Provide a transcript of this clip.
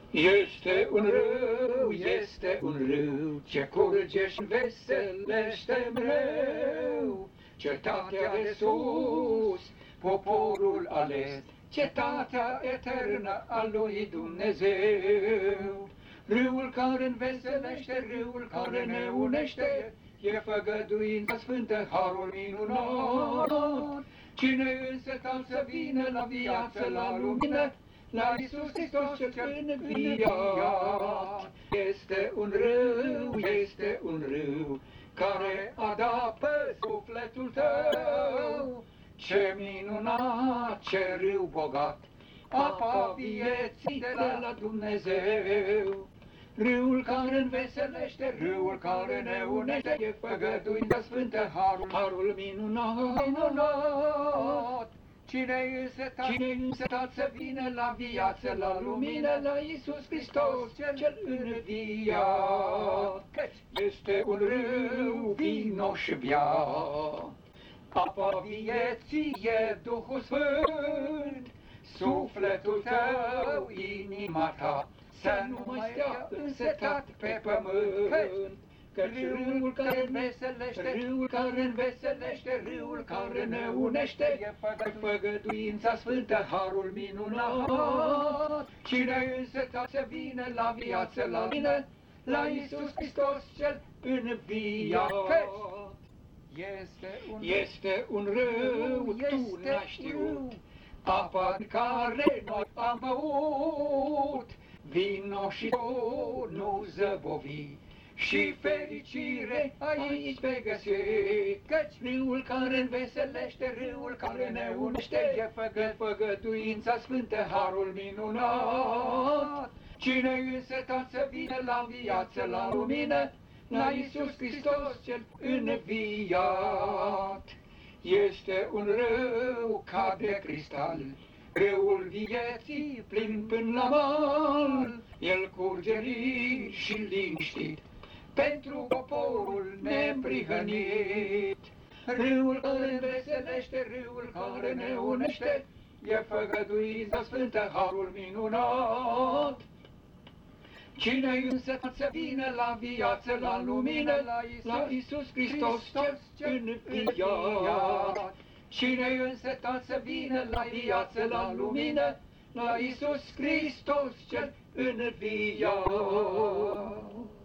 Este un râu, ce curge și veselește mereu. Cetatea de sus, poporul ales, cetatea eternă a lui Dumnezeu. Râul care înveselește, râul care ne unește, e făgăduința sfântă, harul minunat. Cine însetat să vină la viață, la lumină, la Iisus Hristos cel înviat. Este un râu, care adapă sufletul tău. Ce minunat, ce râu bogat, apa vieții de la Dumnezeu. Râul care înveselește, râul care ne unește, e făgăduința sfântă, harul minunat. Cine-i însetat să vină la viață, la lumină, la Iisus Hristos cel înviat. Este un râu vino și bea, apa vieții e Duhul Sfânt. Sufletul tău, inima ta, să nu mai stea însetat pe pământ. Că râul care înveselește, râul care înveselește, râul care ne unește, e făgăduința sfântă, harul minunat. Cine însetat să vină la viață, la lumină, la Iisus Hristos cel înviat. Este un râu, tu n-ai știut, apa în care noi am băut. Vino și tu nu zăbovi, și fericire aici vei găsi. Căci râul care înveselește, râul care ne unește, e făgăduința sfântă, harul minunat. Cine însetat să vină la viață, la lumină, la Iisus Hristos cel înviat. Este un râu ca de cristal, râul vieții plin până la mal. El curge lin și liniștit pentru poporul neprihănit. Râul care înveselește, râul care ne unește, e făgăduința sfântă, harul minunat. Cine-i însetat să vină la viață, la lumină, la Iisus Hristos cel înviat. Cine-i însetat să vină la viață, la lumină, la Iisus Hristos cel înviat.